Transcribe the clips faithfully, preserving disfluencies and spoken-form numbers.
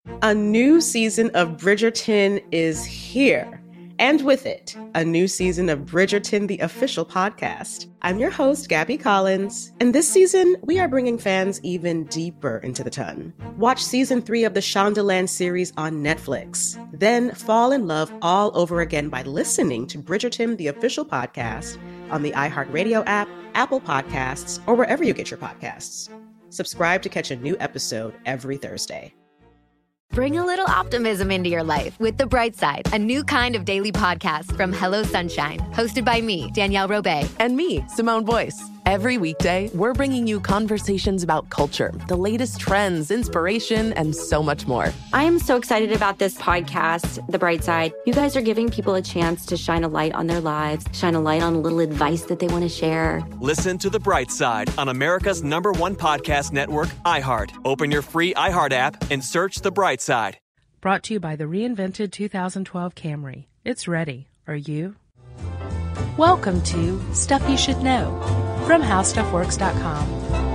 A new season of Bridgerton is here. And with it, a new season of Bridgerton, the official podcast. I'm your host, Gabby Collins, and this season, we are bringing fans even deeper into the ton. Watch season three of the Shondaland series on Netflix. Then fall in love all over again by listening to Bridgerton, the official podcast, on the iHeartRadio app, Apple Podcasts, or wherever you get your podcasts. Subscribe to catch a new episode every Thursday. Bring a little optimism into your life with The Bright Side, a new kind of daily podcast from Hello Sunshine, hosted by me, Danielle Robay. And me, Simone Boyce. Every weekday, we're bringing you conversations about culture, the latest trends, inspiration, and so much more. I am so excited about this podcast, The Bright Side. You guys are giving people a chance to shine a light on their lives, shine a light on a little advice that they want to share. Listen to The Bright Side on America's number one podcast network, iHeart. Open your free iHeart app and search The Bright Side. Brought to you by the reinvented two thousand twelve Camry. It's ready. Are you? Welcome to Stuff You Should Know from How Stuff Works dot com.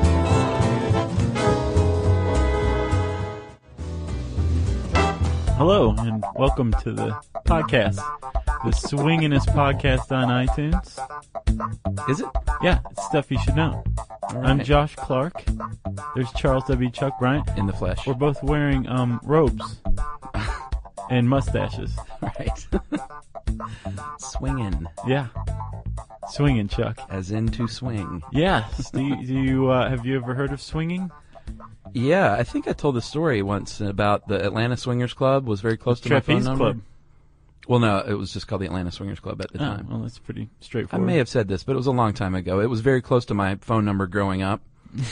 Hello, and welcome to the podcast, the Swingin'est podcast on iTunes. Is it? Yeah, it's Stuff You Should Know. Right. I'm Josh Clark. There's Charles W. Chuck Bryant. In the flesh. We're both wearing um robes and mustaches. Right. Swinging. Yeah. Swinging, Chuck. As in to swing. Yes. Do you, do you uh, have you ever heard of swinging? Yeah, I think I told the story once about the Atlanta Swingers Club was very close to my phone Trapeze number. Club. Well, no, it was just called the Atlanta Swingers Club at the Oh, time. well, that's pretty I straightforward. may have said this, but it was a long time ago. It was very close to my phone number growing up,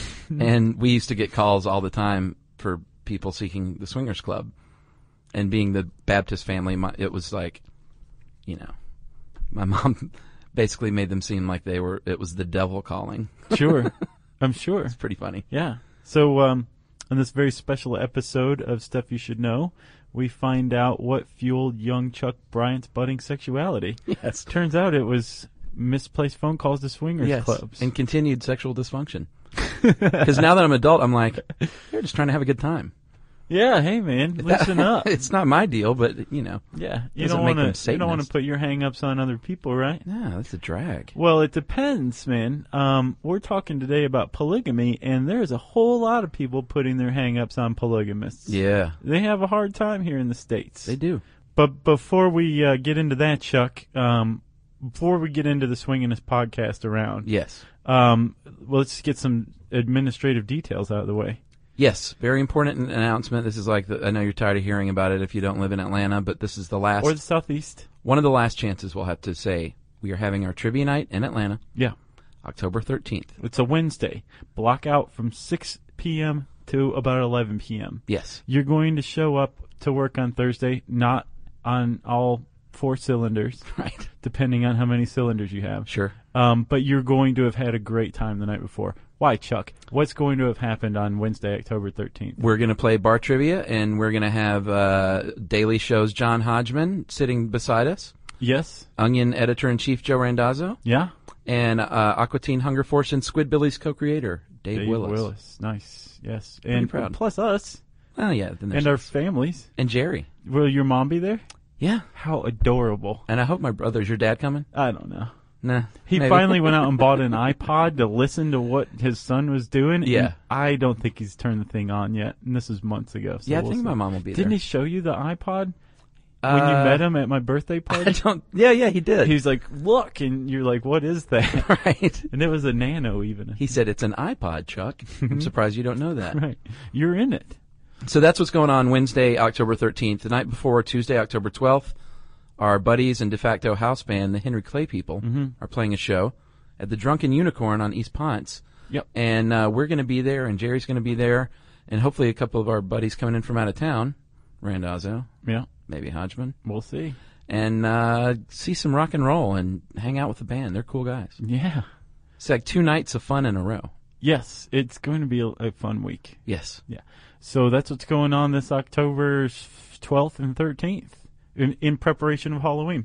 and we used to get calls all the time for people seeking the Swingers Club. And being the Baptist family, my, it was like, you know, my mom basically made them seem like they were, it was the devil calling. Sure. I'm sure. It's pretty funny. Yeah. So, um, on this very special episode of Stuff You Should Know, we find out what fueled young Chuck Bryant's budding sexuality. Yes. Turns out it was misplaced phone calls to swingers Yes, clubs. and continued sexual dysfunction. Because now that I'm an adult, I'm like, you're just trying to have a good time. Yeah, hey man, listen up. It's not my deal, but you know. Yeah, you doesn't don't make want them to. You don't want to Satanists. put your hang-ups on other people, right? No, that's a drag. Well, it depends, man. Um, we're talking today about polygamy, and there's a whole lot of people putting their hang-ups on polygamists. Yeah, They have a hard time here in the States. they do. But before we uh, get into that, Chuck, um, before we get into the Swingin'est podcast around, Yes. um, well, let's get some administrative details out of the way. Yes, very important announcement. This is like, the, I know you're tired of hearing about it if you don't live in Atlanta, but this is the last, Or the Southeast. one of the last chances we'll have to say we are having our trivia night in Atlanta, Yeah. October thirteenth. It's a Wednesday. Block out from six p.m. to about eleven p.m. Yes. You're going to show up to work on Thursday, not on all four cylinders, Right. depending on how many cylinders you have. Sure. Um, but you're going to have had a great time the night before. Why, Chuck? What's going to have happened on Wednesday, October thirteenth? We're going to play bar trivia, and we're going to have uh, Daily Show's John Hodgman sitting beside us, Yes? Onion editor-in-chief Joe Randazzo, Yeah? and uh, Aqua Teen Hunger Force and Squidbillies co-creator Dave, Dave Willis. Willis. Nice. Yes. Pretty and proud. plus us. Oh, yeah. Then there's And our families. and Jerry. Will your mom be there? Yeah. How adorable. And I hope my brother, is your dad coming? I don't know. Nah. He maybe. finally went out and bought an iPod to listen to what his son was doing. Yeah. And I don't think he's turned the thing on yet. And this is months ago. So Yeah, I we'll think see. my mom will be Didn't there. he show you the iPod when you Uh, met him at my birthday I party? don't. Yeah, yeah, he did. He's like, look, and you're like, what is that? right. And it was a Nano even. He said it's an iPod, Chuck. I'm surprised you don't know that. Right. You're in it. So that's what's going on Wednesday, October thirteenth. The night before, Tuesday, October twelfth, our buddies and de facto house band, the Henry Clay People, Mm-hmm. are playing a show at the Drunken Unicorn on East Ponce. Yep. And uh, we're going to be there, and Jerry's going to be there, and hopefully a couple of our buddies coming in from out of town, Randazzo, Yeah. maybe Hodgman, We'll see. and uh, see some rock and roll and hang out with the band. They're cool guys. Yeah. It's like two nights of fun in a row. Yes. It's going to be a, a fun week. Yes. Yeah. So that's what's going on this October twelfth and thirteenth in, in preparation of Halloween.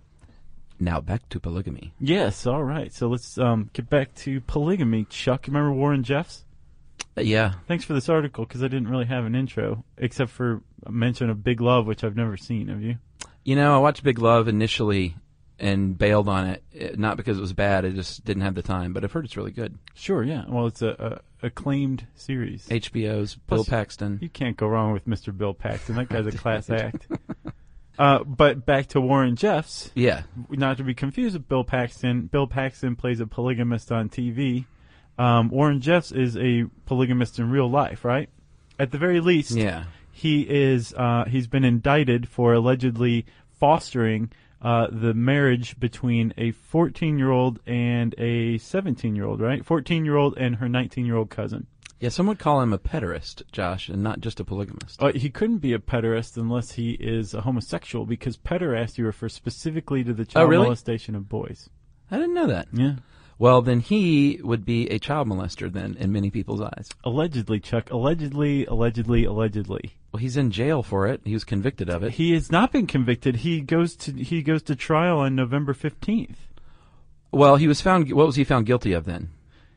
Now back to polygamy. Yes. All right. So let's um, get back to polygamy. Chuck, remember Warren Jeffs? Uh, yeah. Thanks for this article, because I didn't really have an intro, except for a mention of Big Love, which I've never seen. Have you? You know, I watched Big Love initially and bailed on it, it, not because it was bad. I just didn't have the time, but I've heard it's really good. Sure, yeah. Well, it's a, a acclaimed series. H B O's Bill Plus, Paxton. You can't go wrong with Mister Bill Paxton. That guy's a class act. Uh, but back to Warren Jeffs. Yeah. Not to be confused with Bill Paxton. Bill Paxton plays a polygamist on T V. Um, Warren Jeffs is a polygamist in real life, right? At the very least, Yeah. he is. Uh, he's been indicted for allegedly fostering uh, the marriage between a fourteen-year-old and a seventeen-year-old, right? fourteen-year-old and her nineteen-year-old cousin. Yeah, some would call him a pederast, Josh, and not just a polygamist. Uh, he couldn't be a pederast unless he is a homosexual, because pederasty refers specifically to the child Oh, really? molestation of boys. I didn't know that. Yeah. Well, then he would be a child molester then in many people's eyes. Allegedly, Chuck. Allegedly, allegedly, allegedly. Well, he's in jail for it. He was convicted of it. He has not been convicted. He goes to he goes to trial on November fifteenth. Well, he was found. What was he found guilty of then?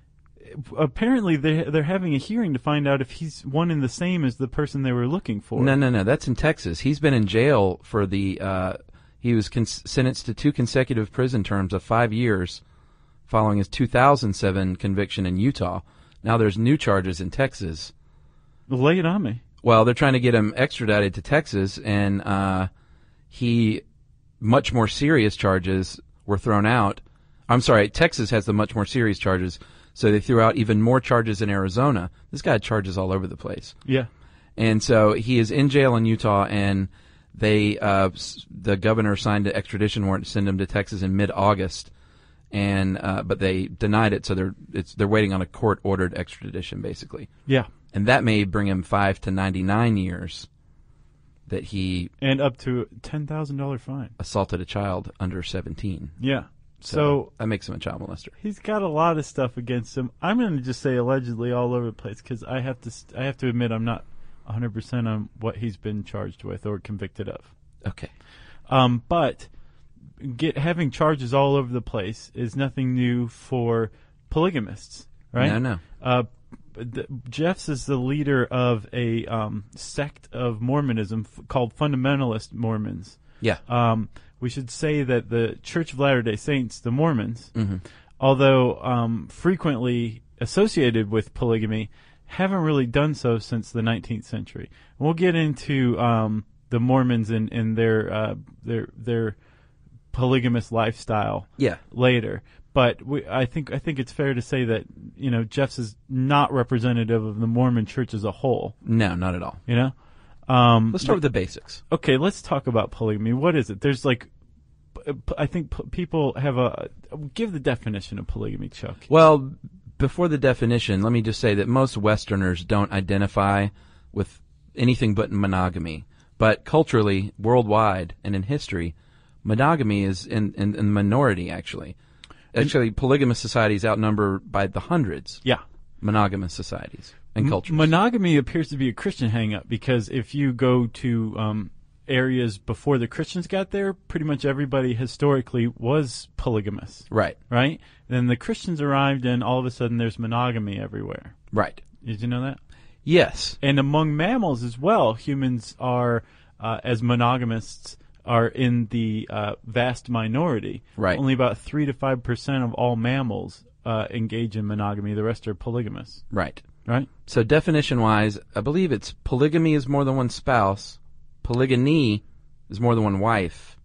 Apparently, they they're having a hearing to find out if he's one and the same as the person they were looking for. No, no, no. That's in Texas. He's been in jail for the. Uh, he was cons- sentenced to two consecutive prison terms of five years, following his two thousand seven conviction in Utah. Now there's new charges in Texas. Lay it on me. Well, they're trying to get him extradited to Texas, and uh, he much more serious charges were thrown out. I'm sorry, Texas has the much more serious charges, so they threw out even more charges in Arizona. This guy had charges all over the place. Yeah. And so he is in jail in Utah, and they uh, the governor signed an extradition warrant to send him to Texas in mid-August, and uh, but they denied it, so they're it's they're waiting on a court-ordered extradition, basically. Yeah. And that may bring him five to ninety-nine years that he And up to a ten thousand dollars fine. assaulted a child under seventeen. Yeah. So, So that makes him a child molester. he's got a lot of stuff against him. I'm going to just say allegedly all over the place, because I have to st- I have to admit I'm not one hundred percent on what he's been charged with or convicted of. Okay. Um, but get having charges all over the place is nothing new for polygamists, right? No, no. Uh, the, Jeffs is the leader of a um, sect of Mormonism f- called Fundamentalist Mormons. Yeah. Um, we should say that the Church of Latter-day Saints, the Mormons, Mm-hmm. although um, frequently associated with polygamy, haven't really done so since the nineteenth century. We'll get into um, the Mormons and, and their uh, their their polygamous lifestyle Yeah. later. But we, I think I think it's fair to say that, you know, Jeffs is not representative of the Mormon Church as a whole. No, not at all. You know. Um, Let's start with the basics. Okay, let's talk about polygamy. What is it? There's like, p- p- I think p- people have a give the definition of polygamy, Chuck. Well, before the definition, let me just say that most Westerners don't identify with anything but monogamy. But culturally, worldwide, and in history, monogamy is in, in, in the minority, actually. Actually, polygamous societies outnumber by the hundreds Yeah. monogamous societies and M- cultures. monogamy appears to be a Christian hang-up, because if you go to um, areas before the Christians got there, pretty much everybody historically was polygamous, right, right? Then the Christians arrived, and all of a sudden there's monogamy everywhere. right. Did you know that? Yes. And among mammals as well, humans are, uh, as monogamists, are in the uh, vast minority. Right. Only about three to five percent of all mammals uh, engage in monogamy. The rest are polygamous. Right. Right. So definition-wise, I believe it's polygamy is more than one spouse. Polygyny is more than one wife.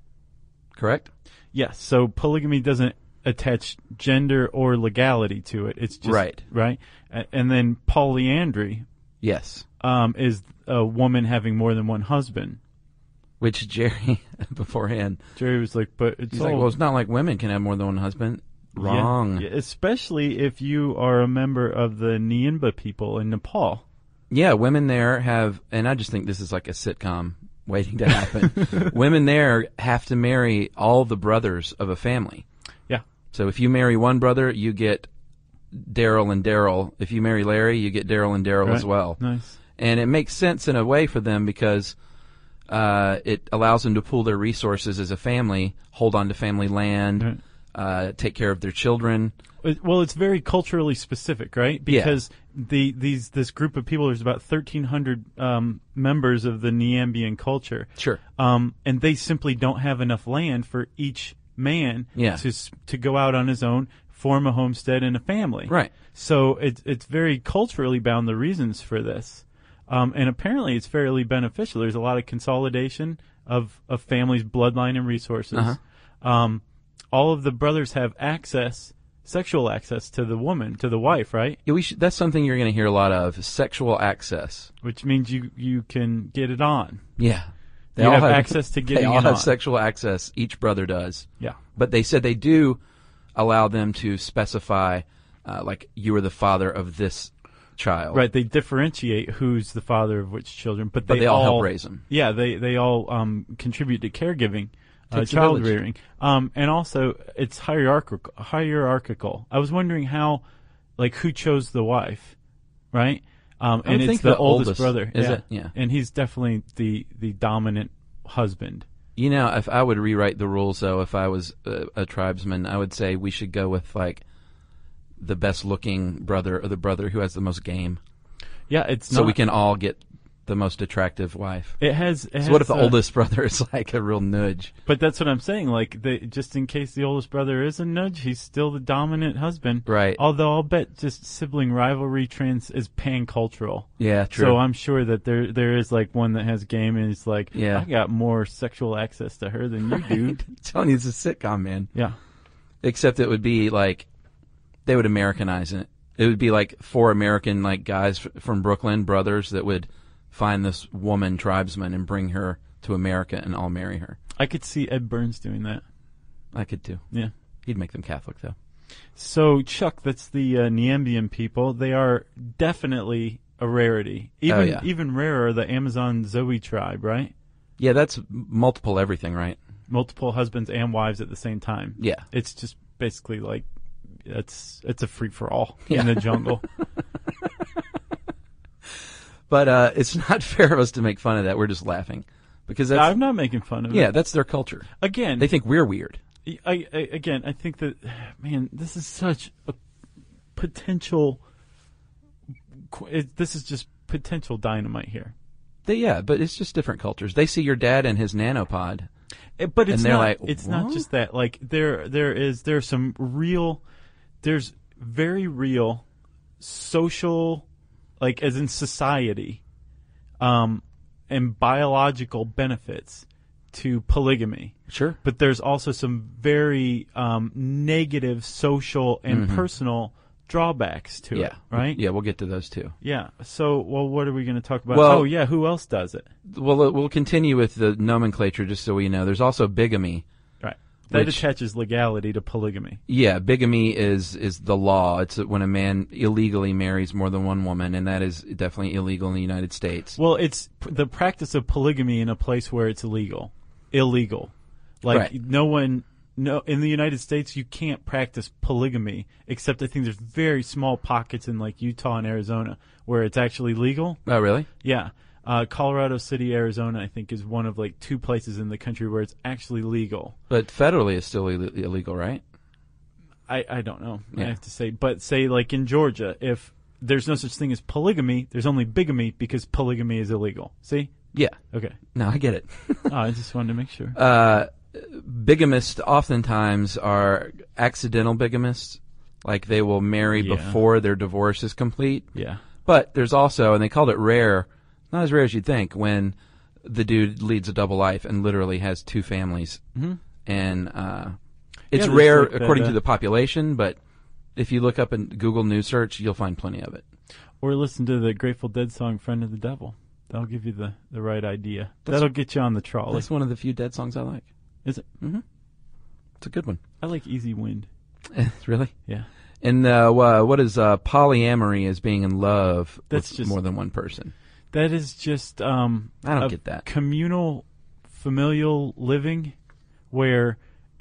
Correct? Yes. So polygamy doesn't attach gender or legality to it. It's just Right. Right. A- And then polyandry Yes. um, is a woman having more than one husband. Which Jerry, beforehand, Jerry was like, but it's he's all like, well, it's not like women can have more than one husband. Wrong. Yeah, yeah, especially if you are a member of the Nienba people in Nepal. Yeah, women there have, and I just think this is like a sitcom waiting to happen. Women there have to marry all the brothers of a family. Yeah. So if you marry one brother, you get Daryl and Daryl. If you marry Larry, you get Daryl and Daryl Right. as well. Nice. And it makes sense in a way for them because uh, it allows them to pool their resources as a family, hold on to family land, Right. uh, take care of their children. Well, it's very culturally specific, right? Because yeah. the these this group of people, there's about thirteen hundred um, members of the Neambian culture. Sure. Um, and they simply don't have enough land for each man yeah. to to go out on his own, form a homestead and a family. Right. So it's it's very culturally bound, the reasons for this. Um, and apparently it's fairly beneficial. There's a lot of consolidation of, of families' bloodline and resources. Uh-huh. Um, all of the brothers have access, sexual access to the woman, to the wife, right? Yeah, we should, that's something you're going to hear a lot of, sexual access. Which means you, you can get it on. Yeah. They you all have, have access to getting They all it have on. sexual access. Each brother does. Yeah. But they said they do allow them to specify, uh, like, you are the father of this child. Right, they differentiate who's the father of which children, but they, but they all, all help raise them. Yeah, they they all um, contribute to caregiving, uh, Takes a child village. rearing, um, and also it's hierarchical. Hierarchical. I was wondering how, like, who chose the wife, right? Um, I and would it's think the, the oldest, oldest, brother. is yeah. it? Yeah. And he's definitely the the dominant husband. You know, if I would rewrite the rules, though, if I was a, a tribesman, I would say we should go with, like, the best-looking brother or the brother who has the most game. Yeah, it's so not, we can all get the most attractive wife. It has. It so has, what if the uh, oldest brother is like a real nudge? But that's what I'm saying. Like, they, just in case the oldest brother is a nudge, he's still the dominant husband. Right. Although I'll bet just sibling rivalry trans is pan-cultural. Yeah, true. So I'm sure that there there is like one that has game and it's like, yeah. I got more sexual access to her than you right. do. I'm telling you, it's a sitcom, man. Yeah. Except it would be like they would Americanize it. It would be like four American like guys f- from Brooklyn, brothers, that would find this woman tribesman and bring her to America and all marry her. I could see Ed Burns doing that. I could too. Yeah. He'd make them Catholic, though. So, Chuck, that's the uh, Neambian people. They are definitely a rarity. Even oh, yeah. even rarer, the Amazon Zoe tribe, right? Yeah, that's multiple everything, right? Multiple husbands and wives at the same time. Yeah. It's just basically like, it's it's a free-for-all yeah. in the jungle. But uh, it's not fair of us to make fun of that. We're just laughing. Because that's, I'm not making fun of yeah, it. Yeah, that's their culture. Again. They think we're weird. I, I, again, I think that, man, this is such a potential, it, this is just potential dynamite here. They, yeah, but it's just different cultures. They see your dad and his nanopod. It, but it's and they're not, like, it's what? not just that. Like, there, there is, there's some real, there's very real social, like, as in society, um, and biological benefits to polygamy. Sure. But there's also some very um, negative social and mm-hmm. personal drawbacks to yeah. it, right? Yeah, we'll get to those too. Yeah. So, well, what are we going to talk about? Well, oh, yeah, who else does it? Well, we'll continue with the nomenclature just so we know. There's also bigamy. Right. That which, attaches legality to polygamy. Yeah, bigamy is, is the law. It's when a man illegally marries more than one woman, and that is definitely illegal in the United States. Well, it's p- the practice of polygamy in a place where it's illegal. Illegal. Like, right. no one... No, in the United States, you can't practice polygamy, except I think there's very small pockets in, like, Utah and Arizona where it's actually legal. Oh, really? Yeah. Uh, Colorado City, Arizona, I think, is one of, like, two places in the country where it's actually legal. But federally it's still Ill- illegal, right? I, I don't know. Yeah. I have to say. But, say, like, in Georgia, if there's no such thing as polygamy, there's only bigamy because polygamy is illegal. See? Yeah. Okay. No, I get it. oh, I just wanted to make sure. Uh... Bigamists oftentimes are accidental bigamists, like they will marry yeah. before their divorce is complete. Yeah. But there's also, and they called it rare, not as rare as you'd think, when the dude leads a double life and literally has two families. Mm-hmm. And uh, it's yeah, rare like according that, uh, to the population, but if you look up in Google News search, you'll find plenty of it. Or listen to the Grateful Dead song "Friend of the Devil." That'll give you the, the right idea. That's, That'll get you on the trolley. That's one of the few Dead songs I like. Is it? Mm-hmm. It's a good one. I like Easy Wind. Really? Yeah. And uh, what is uh, polyamory is being in love That's with just, more than one person. That is just um, I don't a get that. communal, familial living where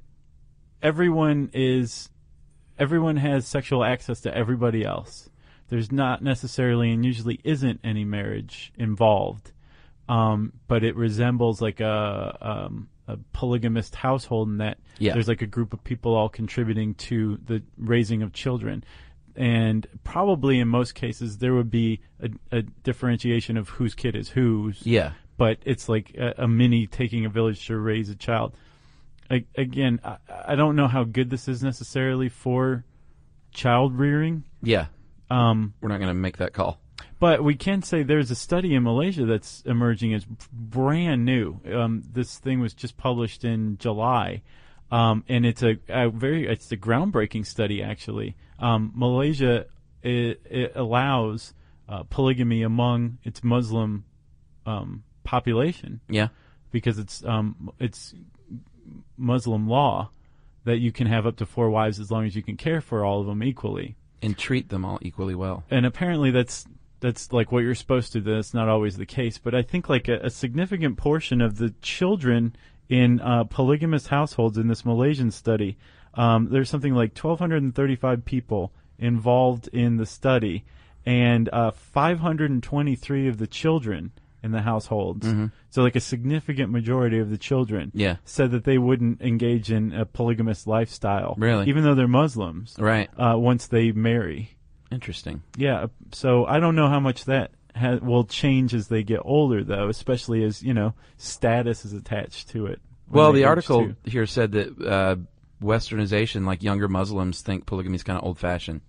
everyone is, everyone has sexual access to everybody else. There's not necessarily and usually isn't any marriage involved. Um, but it resembles like a, um, a polygamist household, and that Yeah. there's like a group of people all contributing to the raising of children. And probably in most cases there would be a, a differentiation of whose kid is whose. Yeah. But it's like a, a mini taking a village to raise a child. I, again, I, I don't know how good this is necessarily for child rearing. Yeah. Um, We're not going to make that call. But we can say there's a study in Malaysia that's emerging as brand new. Um, this thing was just published in July, um, and it's a, a very it's a groundbreaking study actually. Um, Malaysia it, it allows uh, polygamy among its Muslim um, population. Yeah. Because it's um, it's Muslim law that you can have up to four wives as long as you can care for all of them equally and treat them all equally well. And apparently that's that's like what you're supposed to do. That's not always the case, but I think like a, a significant portion of the children in uh, polygamous households in this Malaysian study, um, there's something like one thousand two hundred thirty-five people involved in the study, and uh, five hundred twenty-three of the children in the households, mm-hmm. so like a significant majority of the children, yeah. said that they wouldn't engage in a polygamous lifestyle, really, even though they're Muslims, right? Uh, once they marry. Interesting. Yeah, so I don't know how much that ha- will change as they get older, though, especially as, you know, status is attached to it. Well, the article to. here said that uh, Westernization, like younger Muslims, think polygamy is kind of old-fashioned.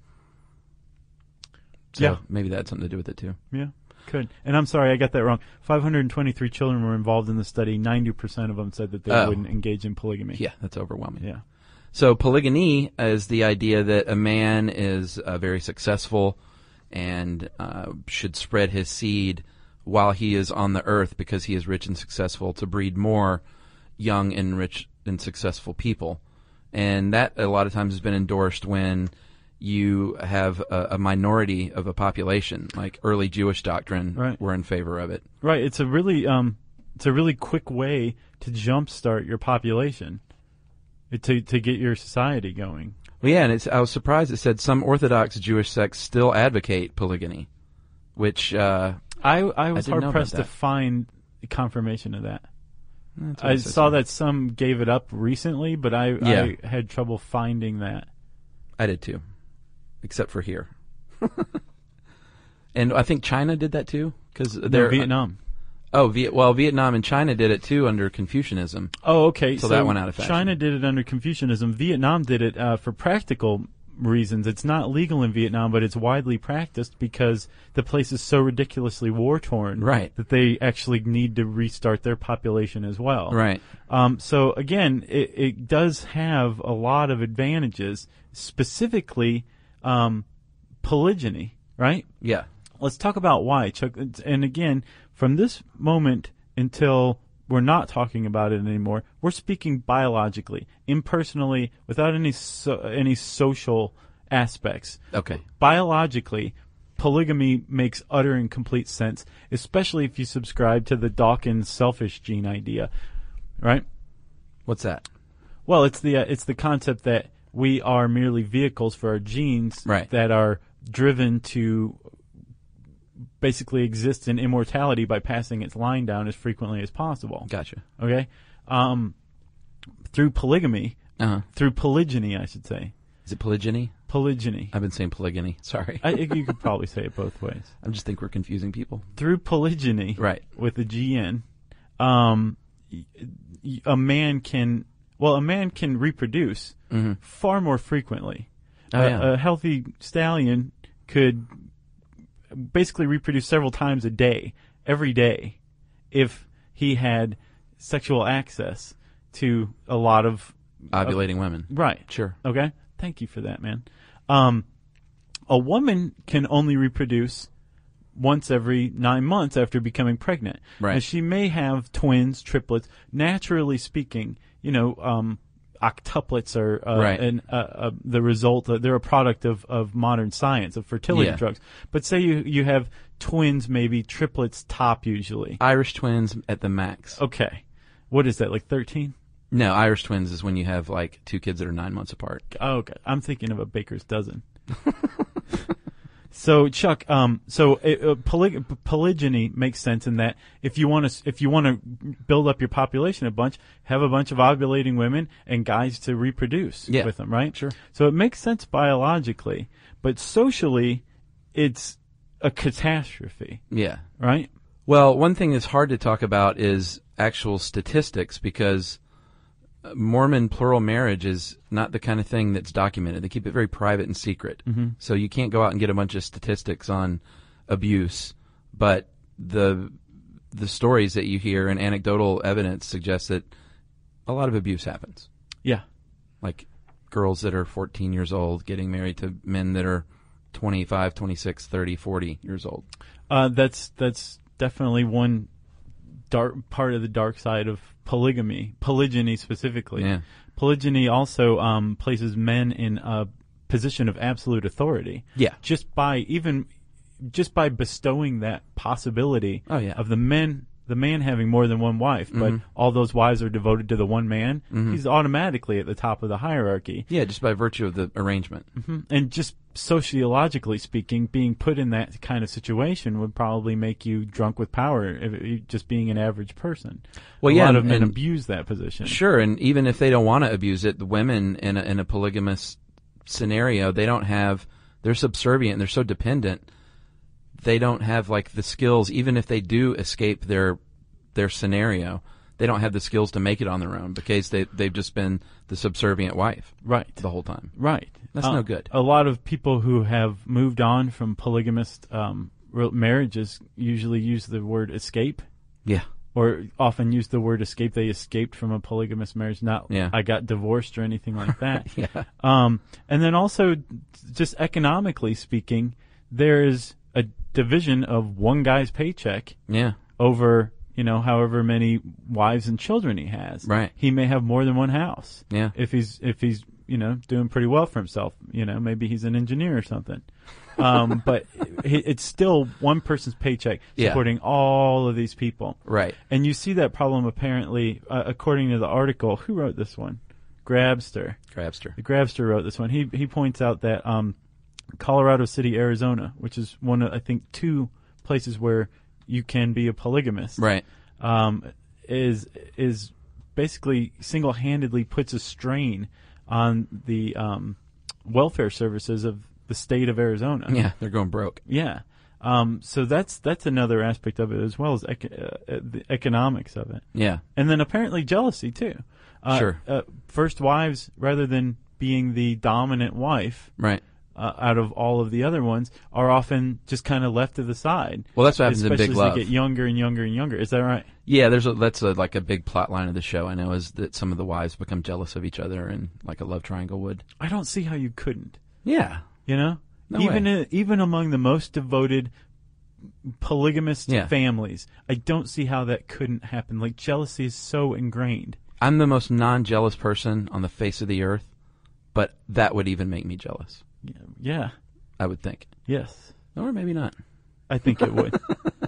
So yeah. maybe that had something to do with it, too. Yeah, could. And I'm sorry, I got that wrong. five hundred twenty-three children were involved in the study. ninety percent of them said that they oh. wouldn't engage in polygamy. Yeah, that's overwhelming. Yeah. So polygyny is the idea that a man is uh, very successful and uh, should spread his seed while he is on the earth because he is rich and successful to breed more young and rich and successful people. And that a lot of times has been endorsed when you have a, a minority of a population, like early Jewish doctrine right. were in favor of it. Right. It's a really um, it's a really quick way to jumpstart your population. To to get your society going. Well, yeah, and it's, I was surprised it said some Orthodox Jewish sects still advocate polygyny, which uh, I I was I hard pressed to find confirmation of that. That's I saw that some gave it up recently, but I yeah. I had trouble finding that. I did too, except for here. And I think China did that too, because no, they're Vietnam. Oh, Viet- well, Vietnam and China did it too under Confucianism. Oh, okay. So, so that went out of fashion. China did it under Confucianism. Vietnam did it uh, for practical reasons. It's not legal in Vietnam, but it's widely practiced because the place is so ridiculously war-torn right. that they actually need to restart their population as well. Right. Um, so, again, it, it does have a lot of advantages, specifically um, polygyny, right? Yeah. Let's talk about why, Chuck. And again, from this moment until we're not talking about it anymore, we're speaking biologically, impersonally, without any so, any social aspects. Okay. Biologically, polygamy makes utter and complete sense, especially if you subscribe to the Dawkins selfish gene idea, right? What's that? Well, it's the uh, it's the concept that we are merely vehicles for our genes right. that are driven to basically exist in immortality by passing its line down as frequently as possible. Gotcha. Okay? Um, through polygamy, uh-huh. through polygyny, I should say. Is it polygyny? Polygyny. I've been saying polygyny. Sorry. I, you could probably say it both ways. I just think we're confusing people. Through polygyny, right. with a G N, um, a man can, well, a man can reproduce mm-hmm. far more frequently. Oh, a, yeah. a healthy stallion could basically reproduce several times a day, every day, if he had sexual access to a lot of ovulating uh, women. Right. Sure. Okay. Thank you for that, man. Um, a woman can only reproduce once every nine months after becoming pregnant. Right. And she may have twins, triplets. Naturally speaking, you know, um, octuplets are uh, right. an, uh, uh, the result. Uh, they're a product of, of modern science, of fertility yeah. drugs. But say you you have twins, maybe triplets top usually. Irish twins at the max. Okay. What is that, like thirteen? No, Irish twins is when you have like two kids that are nine months apart. Oh, okay. I'm thinking of a baker's dozen. So Chuck, um, so uh, poly- polygyny makes sense in that if you want to, if you want to build up your population a bunch, have a bunch of ovulating women and guys to reproduce Yeah. with them, right? Sure. So it makes sense biologically, but socially, it's a catastrophe, Yeah. right? Well, one thing that's hard to talk about is actual statistics because Mormon plural marriage is not the kind of thing that's documented. They keep it very private and secret. Mm-hmm. So you can't go out and get a bunch of statistics on abuse, but the the stories that you hear and anecdotal evidence suggests that a lot of abuse happens. Yeah. Like girls that are fourteen years old getting married to men that are twenty-five, twenty-six, thirty, forty years old. Uh, that's that's definitely one dark part of the dark side of polygamy, polygyny specifically. Yeah. Polygyny also um, places men in a position of absolute authority. Yeah. Just by even just by bestowing that possibility Oh, yeah. of the men the man having more than one wife, but Mhm. all those wives are devoted to the one man, Mhm. he's automatically at the top of the hierarchy. Yeah, just by virtue of the arrangement. hmm And just sociologically speaking, being put in that kind of situation would probably make you drunk with power, if it, just being an average person. Well, a yeah, lot and- of men and- abuse that position. Sure, and even if they don't want to abuse it, the women in a, in a polygamous scenario, they don't have, they're subservient, they're so dependent, they don't have like the skills, even if they do escape their their scenario, they don't have the skills to make it on their own because they, they've just been the subservient wife Right. the whole time. Right. That's Uh, no good. A lot of people who have moved on from polygamist um, real- marriages usually use the word escape, Yeah. or often use the word escape. They escaped from a polygamous marriage, not Yeah. I got divorced or anything like that. Yeah. Um, and then also, just economically speaking, there is a division of one guy's paycheck Yeah. over, you know, however many wives and children he has. Right. He may have more than one house. Yeah. If he's if he's you know doing pretty well for himself, you know, maybe he's an engineer or something. Um, but it, it's still one person's paycheck Yeah. supporting all of these people. Right. And you see that problem apparently, uh, according to the article. Who wrote this one? Grabster. Grabster. The Grabster wrote this one. He he points out that um, Colorado City, Arizona, which is one of I think two places where you can be a polygamist, Right. um, is is basically single-handedly puts a strain on the um, welfare services of the state of Arizona. Yeah, they're going broke. Yeah. Um, so that's that's another aspect of it, as well as eco- uh, the economics of it. Yeah. And then apparently jealousy too. Uh, Sure. Uh, first wives, rather than being the dominant wife, Right. uh, out of all of the other ones, are often just kind of left to the side. Well, that's what happens in especially Big as Love. they get younger and younger and younger. Is that right? Yeah, there's a, that's a, like a big plot line of the show. I know is that some of the wives become jealous of each other, and like a love triangle would. I don't see how you couldn't. Yeah. You know, No even way. i- even among the most devoted polygamist Yeah. families, I don't see how that couldn't happen. Like jealousy is so ingrained. I'm the most non-jealous person on the face of the earth, but that would even make me jealous. Yeah. yeah. I would think, Yes. or maybe not. I think it would.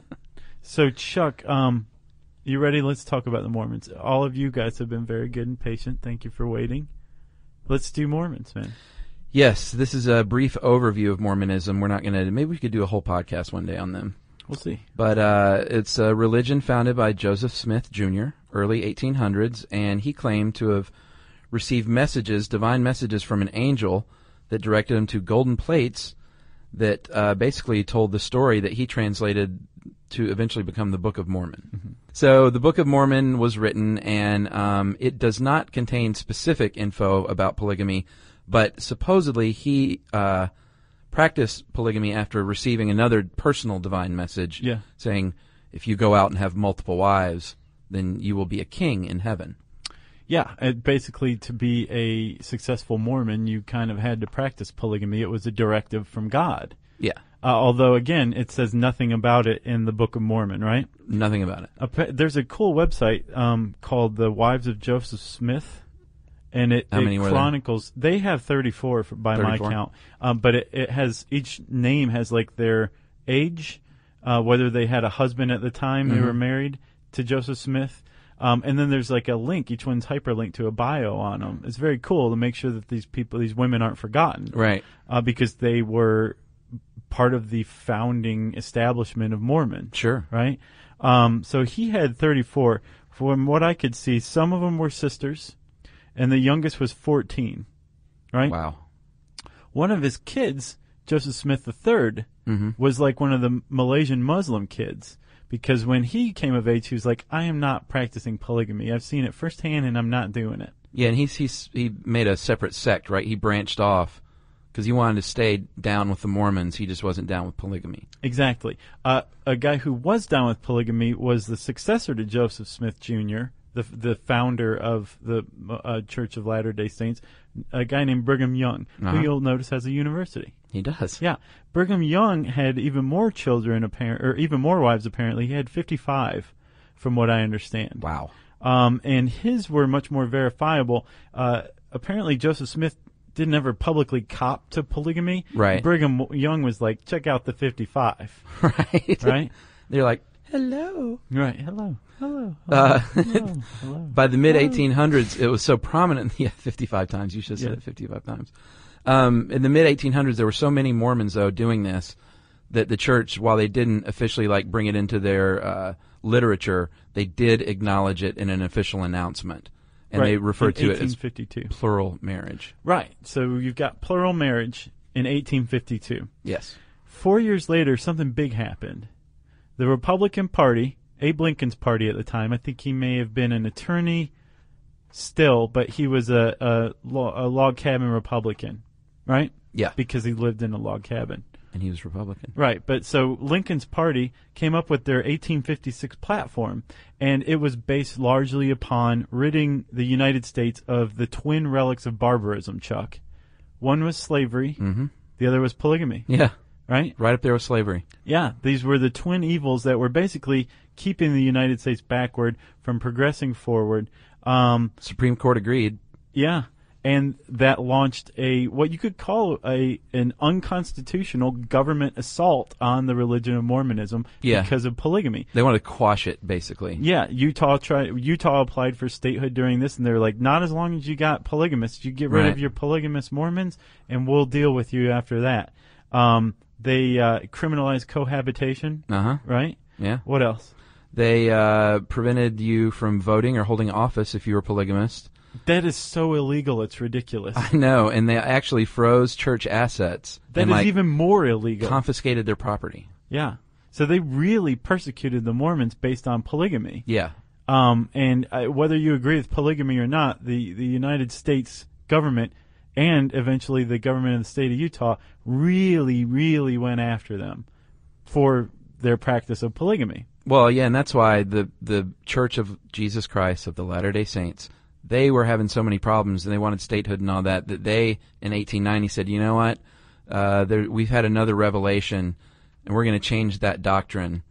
So Chuck, um, you ready? Let's talk about the Mormons. All of you guys have been very good and patient. Thank you for waiting. Let's do Mormons, man. Yes, this is a brief overview of Mormonism. We're not going to. Maybe we could do a whole podcast one day on them. We'll see. But uh, it's a religion founded by Joseph Smith Junior, early eighteen hundreds, and he claimed to have received messages, divine messages from an angel that directed him to golden plates that uh, basically told the story that he translated to eventually become the Book of Mormon. Mm-hmm. So the Book of Mormon was written, and um, it does not contain specific info about polygamy, but supposedly he uh, practiced polygamy after receiving another personal divine message Yeah. saying, if you go out and have multiple wives, then you will be a king in heaven. Yeah, it basically, to be a successful Mormon, you kind of had to practice polygamy. It was a directive from God. Yeah, Uh, although, again, it says nothing about it in the Book of Mormon, right? nothing about it. A pe- there's a cool website um, called The Wives of Joseph Smith, and it, How it many were there? chronicles. They have thirty-four for, by thirty-four? my count, um, but it, it has each name has like their age, uh, whether they had a husband at the time they Mhm. were married to Joseph Smith. Um, and then there's like a link. Each one's hyperlinked to a bio on them. It's very cool to make sure that these people, these women, aren't forgotten, Right. uh, because they were part of the founding establishment of Mormon. Sure. Right? Um, so he had thirty-four. From what I could see, some of them were sisters, and the youngest was fourteen. Right? Wow. One of his kids, Joseph Smith the third, mm-hmm. was like one of the Malaysian Muslim kids. Because when he came of age, he was like, I am not practicing polygamy. I've seen it firsthand, and I'm not doing it. Yeah, and he's, he's, he made a separate sect, right? He branched off because he wanted to stay down with the Mormons. He just wasn't down with polygamy. Exactly. Uh, a guy who was down with polygamy was the successor to Joseph Smith Junior, the the founder of the uh, Church of Latter-day Saints, a guy named Brigham Young, uh-huh. who you'll notice has a university. He does. Yeah. Brigham Young had even more children, apparent, or even more wives, apparently. He had fifty-five, from what I understand. Wow. Um, and his were much more verifiable. Uh, apparently, Joseph Smith didn't ever publicly cop to polygamy. Right. Brigham Young was like, check out the fifty-five. Right. Right? They're like, hello. Right. Hello. Hello. Hello. Uh, hello, hello. By the mid eighteen hundreds, it was so prominent. Yeah, fifty-five times. You should have said Yeah. it fifty-five times. Um, in the mid eighteen hundreds, there were so many Mormons, though, doing this that the church, while they didn't officially like bring it into their uh, literature, they did acknowledge it in an official announcement. And right. they referred in to it as eighteen fifty-two. Plural marriage. Right. So you've got plural marriage in eighteen fifty-two. Yes. Four years later, something big happened. The Republican Party, Abe Lincoln's party at the time, I think he may have been an attorney still, but he was a, a, lo- a log cabin Republican, right? Yeah. Because he lived in a log cabin. And he was Republican. Right, but so Lincoln's party came up with their eighteen fifty-six platform, and it was based largely upon ridding the United States of the twin relics of barbarism, Chuck. One was slavery, mm-hmm. the other was polygamy. Yeah. Right? Right up there with slavery. Yeah, these were the twin evils that were basically keeping the United States backward from progressing forward. Um, Supreme Court agreed. Yeah. And that launched a what you could call a an unconstitutional government assault on the religion of Mormonism yeah. because of polygamy. They wanted to quash it, basically. Yeah, Utah tried. Utah applied for statehood during this, and they're like, not as long as you got polygamists, you get rid right. of your polygamous Mormons, and we'll deal with you after that. Um, they uh, criminalized cohabitation. Uh huh. Right. Yeah. What else? They uh, prevented you from voting or holding office if you were polygamist. That is so illegal, it's ridiculous. I know, and they actually froze church assets. That and, is like, even more illegal. Confiscated their property. Yeah. So they really persecuted the Mormons based on polygamy. Yeah. Um, and uh, whether you agree with polygamy or not, the, the United States government and eventually the government of the state of Utah really, really went after them for their practice of polygamy. Well, yeah, and that's why the, the Church of Jesus Christ of the Latter-day Saints, they were having so many problems, and they wanted statehood and all that, that they, in eighteen ninety, said, you know what, uh, there, we've had another revelation, and we're going to change that doctrine,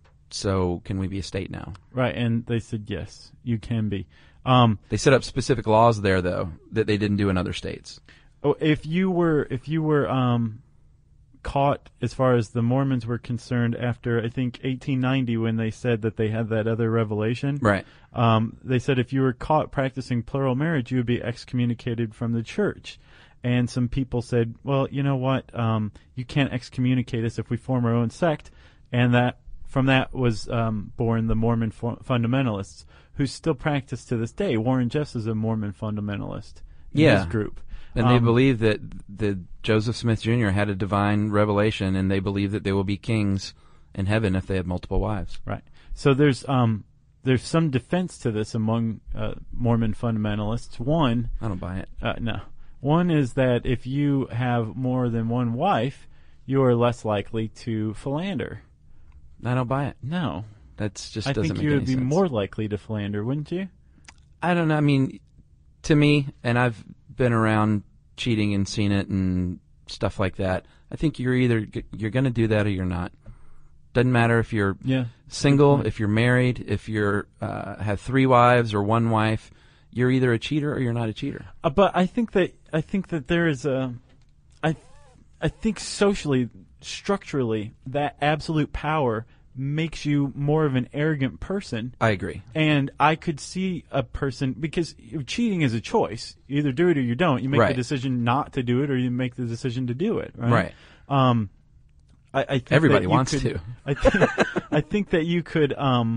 so can we be a state now? Right, and they said, yes, you can be. Um, they set up specific laws there, though, that they didn't do in other states. Oh, if you were, if you were um, caught, as far as the Mormons were concerned, after, I think, eighteen ninety, when they said that they had that other revelation, right? Um, they said if you were caught practicing plural marriage, you would be excommunicated from the church. And some people said, well, you know what, um, you can't excommunicate us if we form our own sect. And that from that was um, born the Mormon fu- fundamentalists, who still practice to this day. Warren Jeffs is a Mormon fundamentalist in yeah. his group. And um, they believe that the Joseph Smith Junior had a divine revelation, and they believe that they will be kings in heaven if they have multiple wives. Right. So there's um there's some defense to this among uh, Mormon fundamentalists. One, I don't buy it. Uh, no. One is that if you have more than one wife, you are less likely to philander. I don't buy it. No. That's just I doesn't think make you any would be sense. more likely to philander, wouldn't you? I don't know. I mean, to me, and I've been around cheating and seen it and stuff like that, I think you're either you're going to do that or you're not. Doesn't matter if you're yeah. single, if you're married, if you're uh, have three wives or one wife. You're either a cheater or you're not a cheater. Uh, but I think that I think that there is a, I, I think socially, structurally, that absolute power makes you more of an arrogant person. I agree. And I could see a person, because cheating is a choice. You either do it or you don't. You make right. the decision not to do it, or you make the decision to do it. Right. Right. Um, I, I think Everybody that you wants could, to. I think, I think that you could um,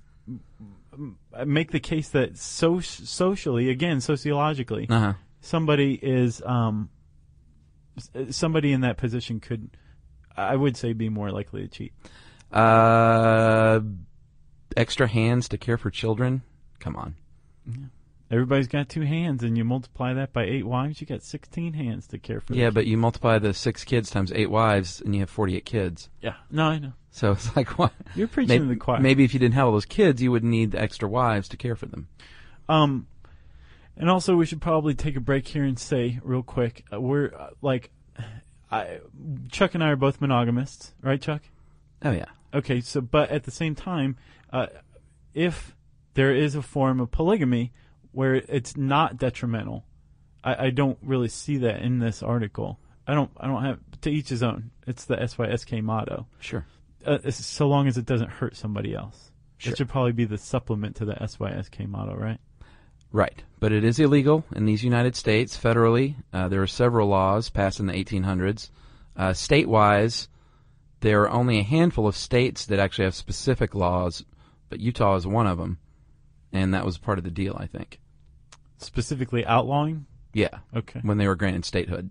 make the case that so, socially, again, sociologically, Uh-huh. somebody is um, somebody in that position could, I would say, be more likely to cheat. Uh, extra hands to care for children? Come on. Yeah. Everybody's got two hands, and you multiply that by eight wives, you got sixteen hands to care for. Yeah, the but you multiply the six kids times eight wives, and you have forty-eight kids. Yeah, no, I know. So it's like, what? You're preaching maybe, to the choir. Maybe if you didn't have all those kids, you would need the extra wives to care for them. Um, and also we should probably take a break here and say real quick, uh, we're uh, like, I, Chuck and I are both monogamists, right, Chuck? Oh yeah. Okay, so but at the same time, uh, if there is a form of polygamy where it's not detrimental, I, I don't really see that in this article. I don't. I don't have to each his own. It's the S Y S K motto. Sure. Uh, so long as it doesn't hurt somebody else. Sure. It should probably be the supplement to the S Y S K motto, right? Right. But it is illegal in these United States federally. Uh, there are several laws passed in the eighteen hundreds. Uh, state-wise, there are only a handful of states that actually have specific laws, but Utah is one of them, and that was part of the deal, I think. Specifically outlawing? Yeah. Okay. When they were granted statehood.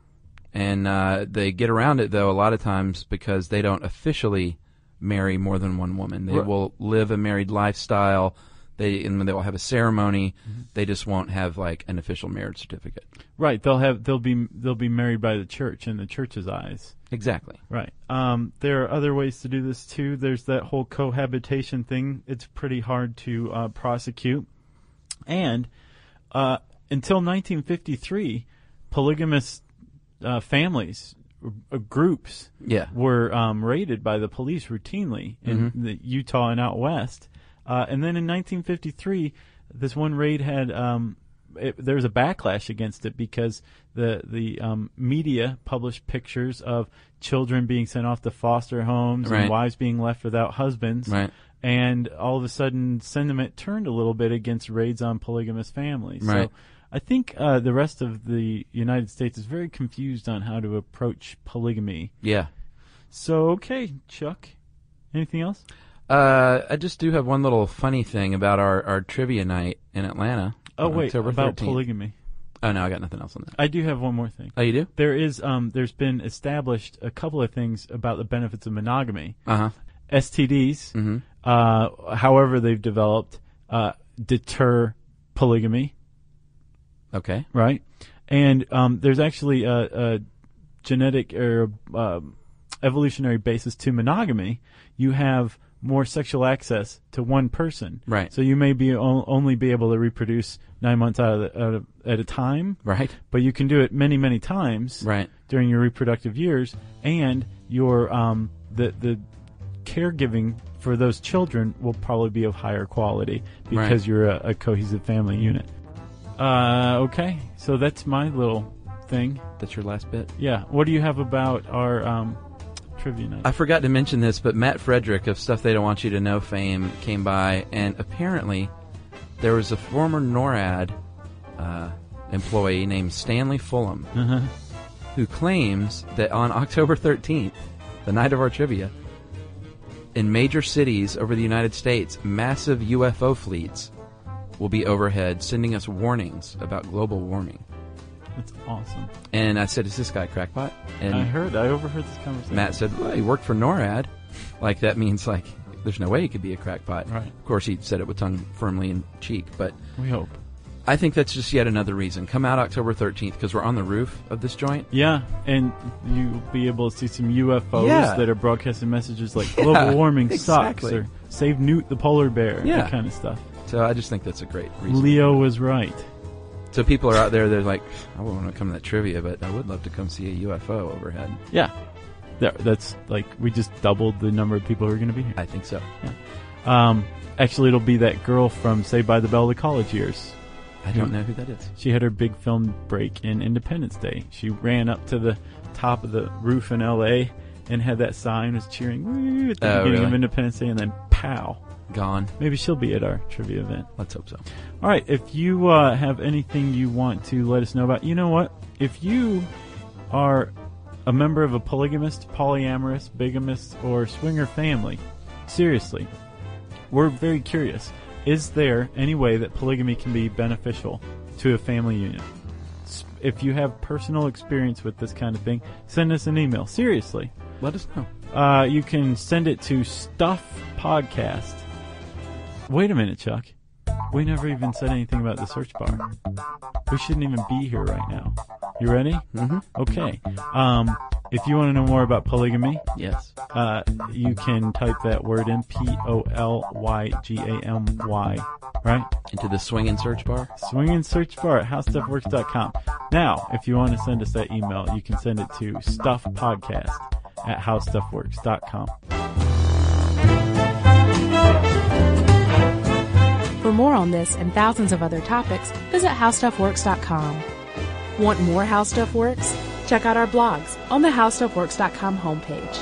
And uh, they get around it, though, a lot of times because they don't officially marry more than one woman. They Right. will live a married lifestyle. They and they will have a ceremony. Mm-hmm. They just won't have like an official marriage certificate. Right. They'll have. They'll be. They'll be married by the church in the church's eyes. Exactly. Right. Um, there are other ways to do this too. There's that whole cohabitation thing. It's pretty hard to uh, prosecute. And uh, until nineteen fifty-three, polygamous uh, families, uh, groups, Yeah. were um, raided by the police routinely in Mhm. the Utah and out west. Uh, and then in nineteen fifty-three, this one raid had um, it, there was a backlash against it because the the um, media published pictures of children being sent off to foster homes Right. and wives being left without husbands. Right. And all of a sudden, sentiment turned a little bit against raids on polygamous families. Right. So I think uh, the rest of the United States is very confused on how to approach polygamy. Yeah. So, okay, Chuck, anything else? Uh, I just do have one little funny thing about our, our trivia night in Atlanta. Oh, on wait, October about thirteenth. polygamy. Oh, no, I got nothing else on that. I do have one more thing. Oh, you do? There is, um, there's been established a couple of things about the benefits of monogamy. Uh-huh. S T Ds, Mm-hmm. uh, however they've developed, uh, deter polygamy, Okay. right? And um, there's actually a, a genetic or uh, evolutionary basis to monogamy. You have more sexual access to one person, Right. So you may be o- only be able to reproduce nine months out of, the, out of at a time, Right. but you can do it many, many times Right. during your reproductive years, and your um, the the caregiving for those children will probably be of higher quality because Right. you're a, a cohesive family unit. Uh, okay, so that's my little thing. That's your last bit? Yeah. What do you have about our um, trivia night? I forgot to mention this, but Matt Frederick of Stuff They Don't Want You to Know fame came by, and apparently there was a former NORAD uh, employee named Stanley Fulham uh-huh. who claims that on October thirteenth, the night of our trivia, in major cities over the United States, massive U F O fleets will be overhead sending us warnings about global warming. That's awesome. And I said, is this guy a crackpot? And I heard. I overheard this conversation. Matt said, well, he worked for NORAD. Like, that means, like, there's no way he could be a crackpot. Right. Of course, he said it with tongue firmly in cheek, but We hope. I think that's just yet another reason. Come out October thirteenth, because we're on the roof of this joint. Yeah, and you'll be able to see some U F Os Yeah. that are broadcasting messages like Yeah, global warming exactly. sucks or save Newt the polar bear, Yeah. that kind of stuff. So I just think that's a great reason. Leo was right. So people are out there, they're like, I wouldn't want to come to that trivia, but I would love to come see a U F O overhead. Yeah. That, that's like, we just doubled the number of people who are going to be here. I think so. Um, actually, it'll be that girl from Saved by the Bell, the college years. I don't know who that is. She had her big film break in Independence Day. She ran up to the top of the roof in L A and had that sign, was cheering woo at the Oh, beginning of really? Independence Day, and then pow. Gone. Maybe she'll be at our trivia event. Let's hope so. All right, if you uh, have anything you want to let us know about, you know what? If you are a member of a polygamist, polyamorous, bigamist, or swinger family? Seriously, we're very curious. Is there any way that polygamy can be beneficial to a family union? If you have personal experience with this kind of thing, send us an email. Seriously. Let us know. Uh, you can send it to Stuff Podcast. Wait a minute, Chuck. We never even said anything about the search bar. We shouldn't even be here right now. You ready? Mm-hmm. Okay. Um, if you want to know more about polygamy, yes, uh, you can type that word in, P O L Y G A M Y, right? Into the swinging search bar? Swinging search bar at how stuff works dot com. Now, if you want to send us that email, you can send it to stuffpodcast at how stuff works dot com. For more on this and thousands of other topics, visit how stuff works dot com. Want more How Stuff Works? Check out our blogs on the how stuff works dot com homepage.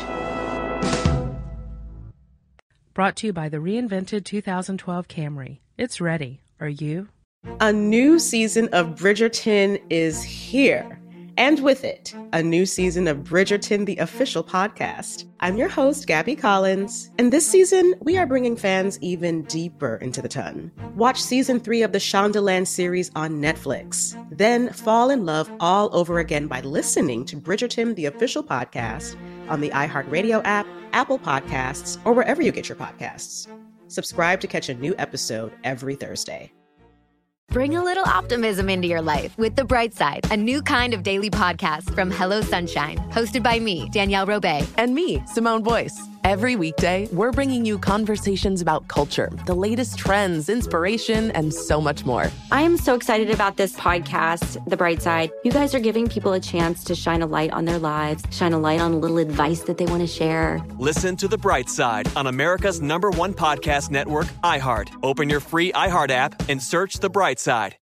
Brought to you by the reinvented two thousand twelve Camry. It's ready. Are you? A new season of Bridgerton is here. And with it, a new season of Bridgerton, the official podcast. I'm your host, Gabby Collins, and this season, we are bringing fans even deeper into the ton. Watch season three of the Shondaland series on Netflix. Then fall in love all over again by listening to Bridgerton, the official podcast, on the iHeartRadio app, Apple Podcasts, or wherever you get your podcasts. Subscribe to catch a new episode every Thursday. Bring a little optimism into your life with The Bright Side, a new kind of daily podcast from Hello Sunshine, hosted by me, Danielle Robay. And me, Simone Boyce. Every weekday, we're bringing you conversations about culture, the latest trends, inspiration, and so much more. I am so excited about this podcast, The Bright Side. You guys are giving people a chance to shine a light on their lives, shine a light on a little advice that they want to share. Listen to The Bright Side on America's number one podcast network, iHeart. Open your free iHeart app and search The Bright Side.